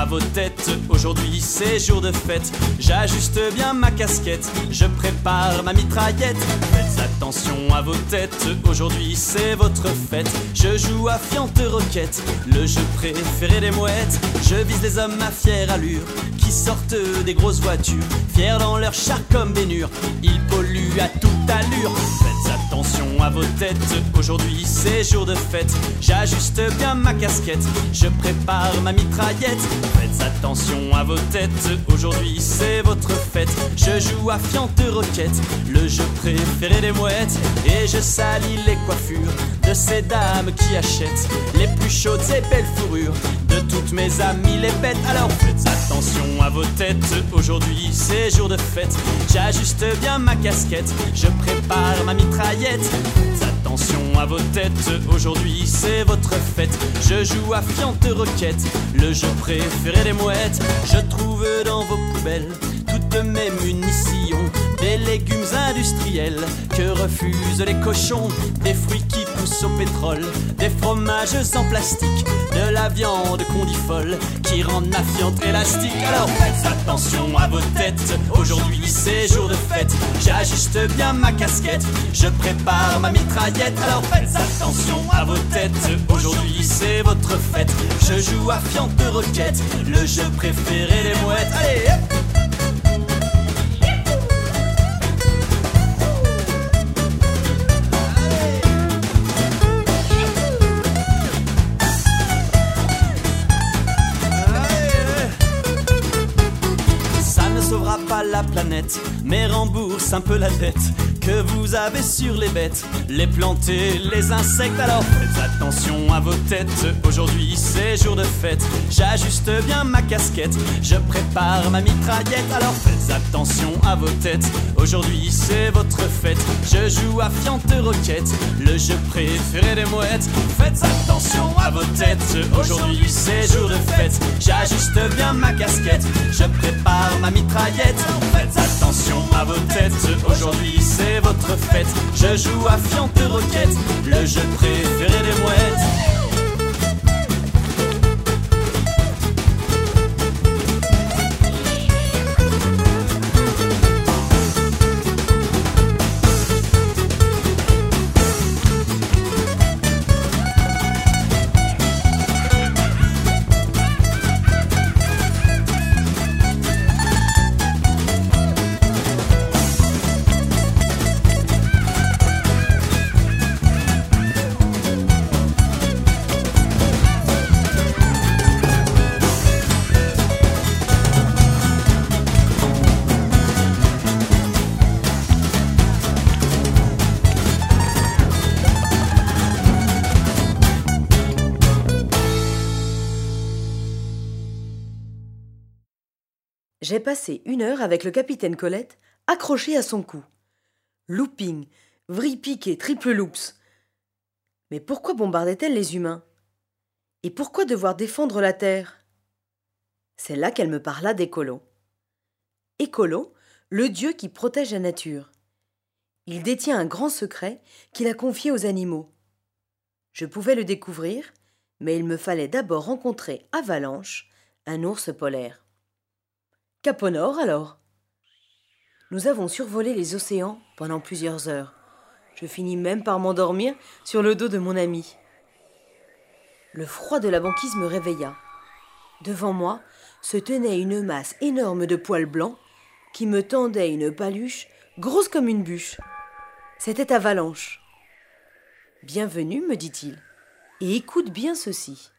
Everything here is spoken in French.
vos têtes. Aujourd'hui c'est jour de fête. J'ajuste bien ma casquette, je prépare ma mitraillette. Faites attention à vos têtes, aujourd'hui c'est votre fête. Je joue à Fiente Roquette, le jeu préféré des mouettes. Je vise les hommes à fière allure, qui sortent des grosses voitures. Fiers dans leur char comme Bénure, ils polluent à toute allure. Faites attention à vos têtes, aujourd'hui c'est jour de fête. J'ajuste bien ma casquette, je prépare ma mitraillette. Faites attention à vos têtes, aujourd'hui c'est votre fête. Je joue à Fiente Roquette, le jeu préféré des mouettes. Et je salis les coiffures de ces dames qui achètent les plus chaudes et belles fourrures de toutes mes amies les bêtes. Alors faites attention à vos têtes, aujourd'hui c'est jour de fête. J'ajuste bien ma casquette, je prépare ma mitraillette. Faites attention à vos têtes, aujourd'hui c'est votre fête. Je joue à Fiente Roquette, le jeu préféré des mouettes. Je trouve dans vos poubelles toutes mes munitions, des légumes industriels que refusent les cochons, des fruits qui poussent au pétrole, des fromages en plastique, de la viande qu'on dit folle qui rend ma fiente élastique. Alors faites attention à vos têtes, aujourd'hui c'est jour de fête. J'ajuste bien ma casquette, je prépare ma mitraillette. Alors faites attention à vos têtes, aujourd'hui c'est votre fête. Je joue à Fiente Roquette, le jeu préféré des mouettes. Allez hop! Sauvera pas la planète, mais rembourse un peu la dette que vous avez sur les bêtes, les plantes et les insectes. Alors faites attention à vos têtes, aujourd'hui c'est jour de fête. J'ajuste bien ma casquette, je prépare ma mitraillette. Alors faites attention à vos têtes, aujourd'hui c'est votre fête. Je joue à Fiente Roquette, le jeu préféré des mouettes. Faites attention à vos têtes, aujourd'hui c'est jour de fête. J'ajuste bien ma casquette, je prépare ma mitraillette. Faites attention à vos têtes, aujourd'hui c'est votre fête. Je joue à Fiente Roquette, le jeu préféré des mouettes. J'ai passé 1 heure avec le capitaine Colette, accroché à son cou. Looping, vrille piquée, triple loops. Mais pourquoi bombardait-elle les humains? Et pourquoi devoir défendre la Terre? C'est là qu'elle me parla d'Écolo. Écolo, le dieu qui protège la nature. Il détient un grand secret qu'il a confié aux animaux. Je pouvais le découvrir, mais il me fallait d'abord rencontrer Avalanche, un ours polaire. Cap au nord, alors. Nous avons survolé les océans pendant plusieurs heures. Je finis même par m'endormir sur le dos de mon ami. Le froid de la banquise me réveilla. Devant moi se tenait une masse énorme de poils blancs qui me tendait une paluche grosse comme une bûche. C'était Avalanche. « Bienvenue, me dit-il, et écoute bien ceci.